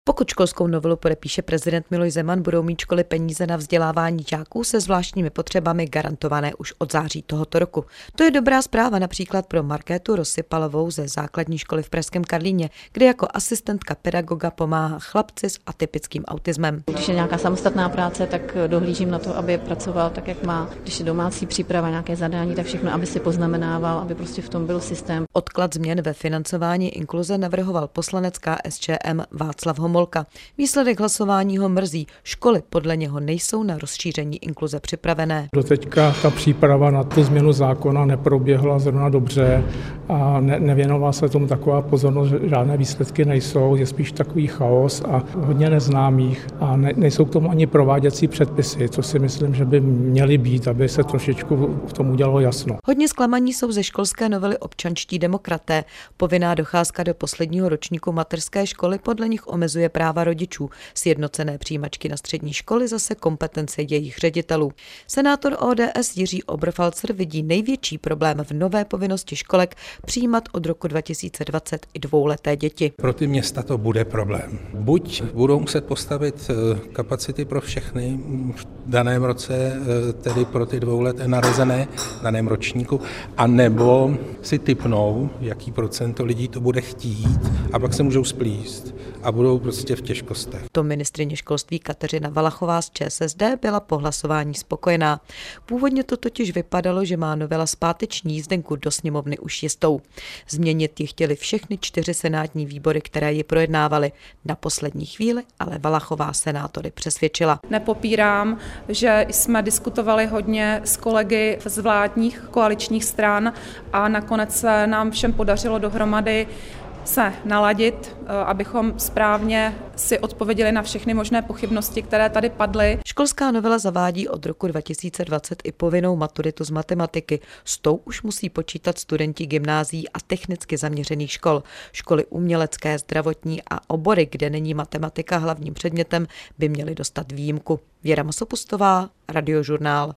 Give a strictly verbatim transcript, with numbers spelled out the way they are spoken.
Pokud školskou novelu podepíše prezident Miloš Zeman, budou mít školy peníze na vzdělávání žáků se zvláštními potřebami garantované už od září tohoto roku. To je dobrá zpráva například pro Markétu Rozsypalovou ze základní školy v pražském Karlíně, kde jako asistentka pedagoga pomáhá chlapci s atypickým autismem. Když je nějaká samostatná práce, tak dohlížím na to, aby pracoval tak, jak má. Když je domácí příprava, nějaké zadání, tak všechno, aby si poznamenával, aby prostě v tom byl systém. Odklad změn ve financování inkluze navrhoval poslanec K S Č M Václav Homolka. Výsledek hlasování ho mrzí. Školy podle něho nejsou na rozšíření inkluze připravené. Doteďka ta příprava na tu změnu zákona neproběhla zrovna dobře a ne, nevěnovala se tomu taková pozornost, že žádné výsledky nejsou, je spíš takový chaos a hodně neznámých a ne, nejsou k tomu ani prováděcí předpisy, co si myslím, že by měly být, aby se trošičku v tom udělalo jasno. Hodně zklamaní jsou ze školské novely občanští demokraté. Povinná docházka do posledního ročníku mateřské školy podle nich omezuje práva rodičů. Sjednocené přijímačky na střední školy zase kompetence jejich ředitelů. Senátor O D S Jiří Oberfalzer vidí největší problém v nové povinnosti školek přijímat od roku dva tisíce dvacet i dvouleté děti. Pro ty města to bude problém. Buď budou muset postavit kapacity pro všechny v daném roce, tedy pro ty dvouleté narozené v daném ročníku, anebo si tipnou, jaký procento lidí to bude chtít a pak se můžou splíst a budou prostě v těžkostech. To ministryně školství Kateřina Valachová z Č S S D byla po hlasování spokojená. Původně to totiž vypadalo, že má novela zpáteční jízdenku do sněmovny už jistou. Změnit ji chtěli všechny čtyři senátní výbory, které ji projednávaly. Na poslední chvíli ale Valachová senátory přesvědčila. Nepopírám, že jsme diskutovali hodně s kolegy z vládních koaličních stran a nakonec se nám všem podařilo dohromady se naladit, abychom správně si odpověděli na všechny možné pochybnosti, které tady padly. Školská novela zavádí od roku dva tisíce dvacet i povinnou maturitu z matematiky. S tou už musí počítat studenti gymnázií a technicky zaměřených škol. Školy umělecké, zdravotní a obory, kde není matematika hlavním předmětem, by měly dostat výjimku. Věra Masopustová, Radiožurnál.